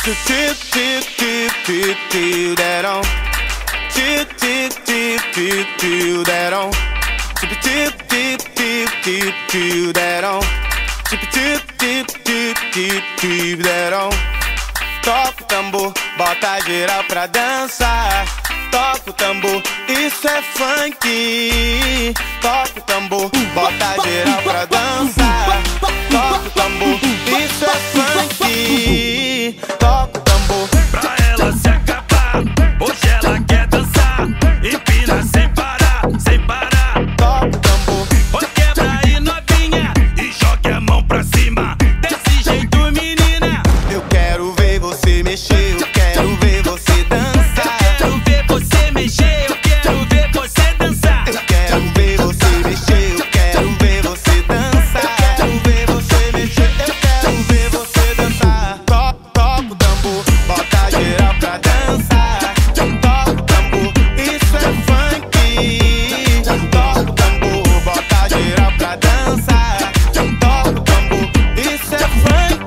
that on. That on. That on. That on. Toca o tambor, bota geral pra dançar. Toca o tambor, isso é funk. Toca o tambor, bota geral pra dançar. Toca o tambor, isso é funk. Toca o tambor. Pra ela se acabar, hoje ela quer dançar. Empina sem parar, sem parar. Toca o tambor. Oi, quebra aí novinha e joga a mão pra cima. Desse jeito, menina. Eu quero ver você mexer, eu quero ver você dançar. Eu quero ver você mexer, eu quero ver você dançar. Eu quero ver você mexer, eu quero ver você dançar. Eu quero ver você mexer, eu quero ver você dançar. Toca o tambor, bota geral pra dançar. Toca o tambor, isso é funk. Toca o tambor, bota geral pra dançar. Toca o tambor, isso é funk.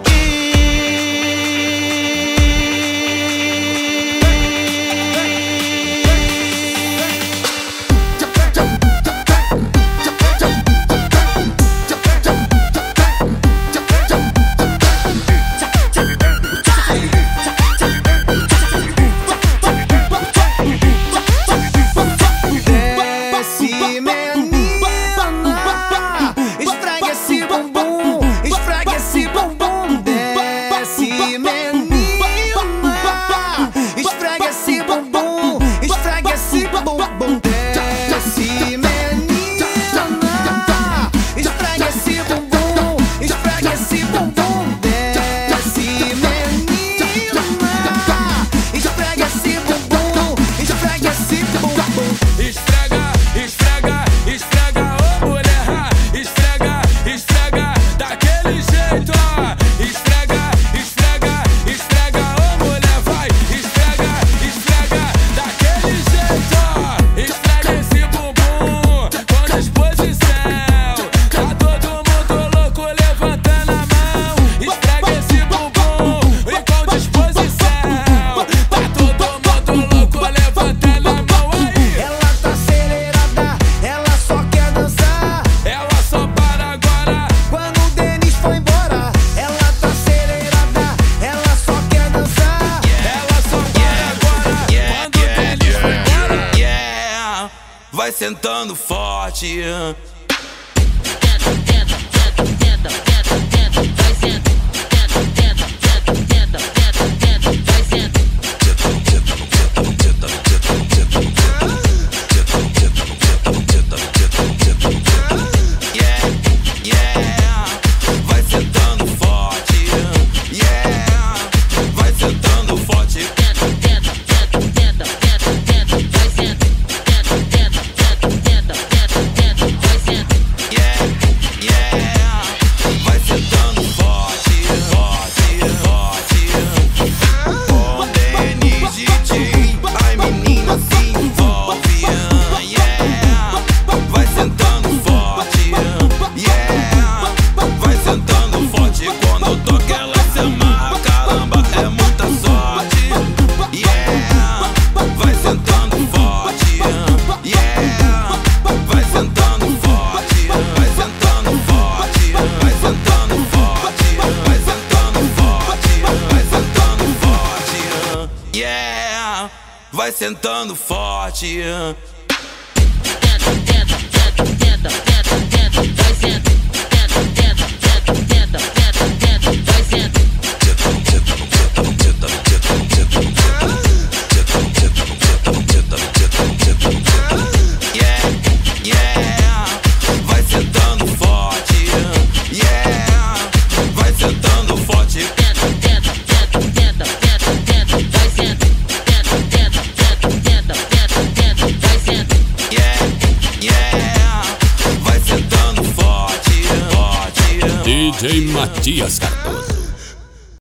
Desce, menina, esfrega esse bumbum, esfrega esse bumbum. Desce, menina, esfrega esse bumbum, esfrega esse bumbum. Desce, menina, esfrega esse bumbum, esfrega esse bumbum. Desce, menina, esfrega esse bumbum, esfrega esse bumbum. Esfrega, esfrega, esfrega, ô mulher. Esfrega, esfrega, daquele jeito, ó. Esfrega, esfrega, esfrega, ô mulher, vai. Esfrega, esfrega, daquele jeito, ó. Esfrega esse bumbum com disposição. Tá todo mundo louco levantando a mão. Esfrega esse bumbum e com disposição. Tá todo mundo louco levantando a mão aí. Ela tá acelerada, ela só quer dançar. Ela só para agora Quando o Denis foi embora, ela tá acelerada, ela só quer dançar. ela só para agora quando o Denis foi embora. Yeah, vai sentando forte. Yeah, yeah, vai sentando forte. Yeah, vai sentando forte. Yeah, yeah, vai sentando forte, forte, forte. Com Denis DJ, ai menina se envolve. Yeah, vai sentando forte. Yeah, vai sentando forte. Quando toca ela se amarra, caramba, é muita sorte. Yeah, vai sentando forte. Yeah, vai sentando forte. Vai sentando forte. Vai sentando forte. Vai sentando forte. Vai sentando forte. Yeah, vai sentando forte. Yeah, yeah, vai sentando forte. Yeah, vai sentando forte. Yeah, yeah, vai sentando forte, forte. DJ Matias Carvalho.